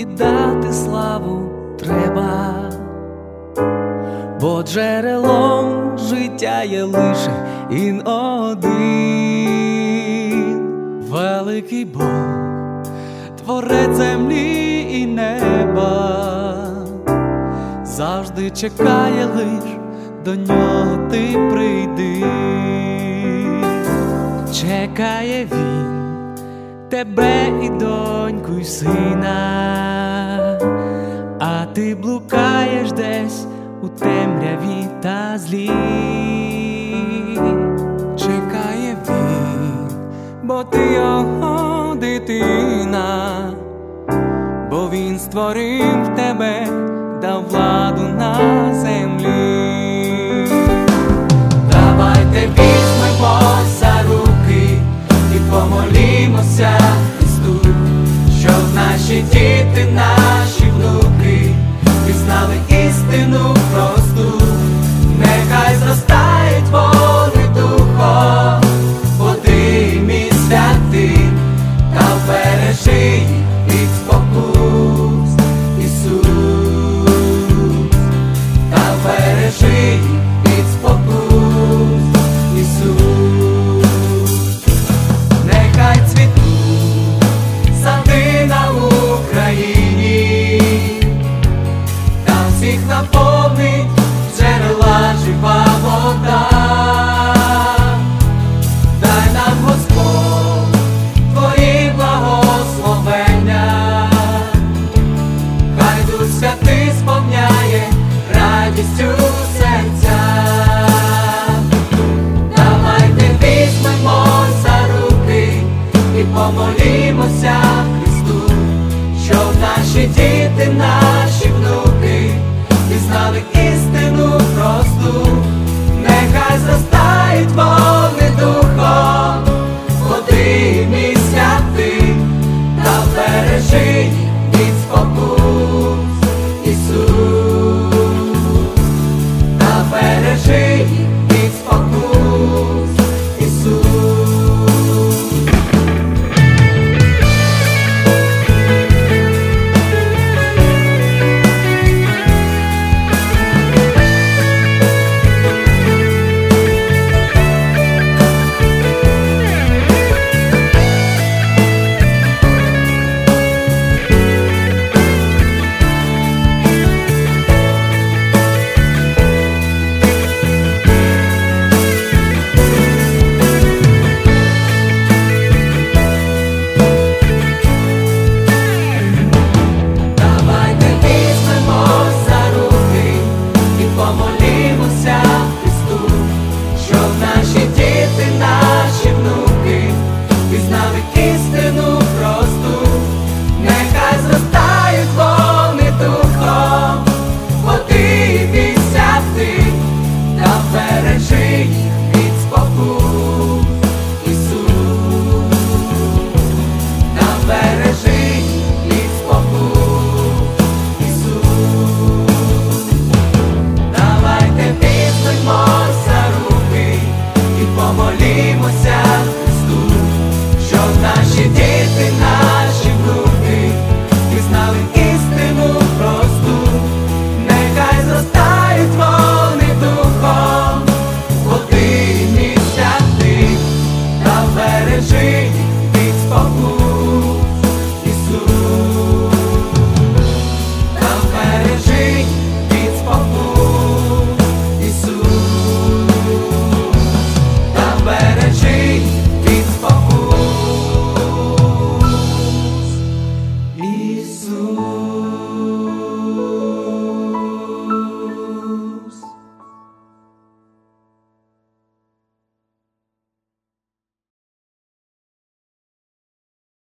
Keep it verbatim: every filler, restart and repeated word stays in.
віддати славу треба, бо джерелом життя є лише Він один. Великий Бог, творець землі і неба, завжди чекає лиш, до нього ти прийди. Чекає Він тебе і доньку, і сина, а ти блукаєш десь у темряві та злі. Чекає Він, бо ти його дитина, бо Він створив тебе, дав владу на землі. Давайте візьмемось за руки і помолімося Христу, щоб наші діти, наші внуки пізнали істину просту. Нехай зростають вони духом, бо ти мій святий, та бережи їх від спокус, Ісус, та бережи їх від спокус, Ісус. Нехай цвітуть сади на Україні, там всіх наповнить джерела жива вода. Дай нам, Господь, Твої благословення, хай Дух Святий сповняє радістю серця. Давайте візьмемось за руки і помолімося Христу, щоб наші діти, наші внуки пізнали істину просту. Нехай зростають вони духом, бо ти мій святий, та бережи їх